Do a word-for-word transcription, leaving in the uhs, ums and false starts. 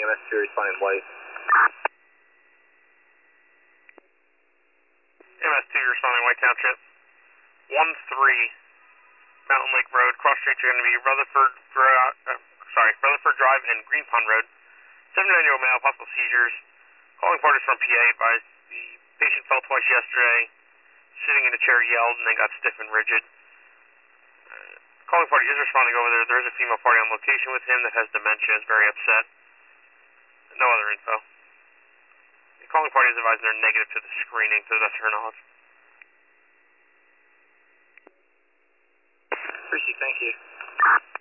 M S two responding white. M S two responding White Township. one three Mountain Lake Road. Cross streets are going to be Rutherford, uh, sorry, Rutherford Drive and Green Pond Road. seventy-nine-year-old male, possible seizures. Calling parties from P A advised the patient fell twice yesterday, sitting in a chair, yelled, and then got stiff and rigid. Uh, calling party is responding over there. There is a female party on location with him that has dementia, is very upset. No other info. The calling party is advised they're negative to the screening, to the best of her knowledge. Appreciate, thank you.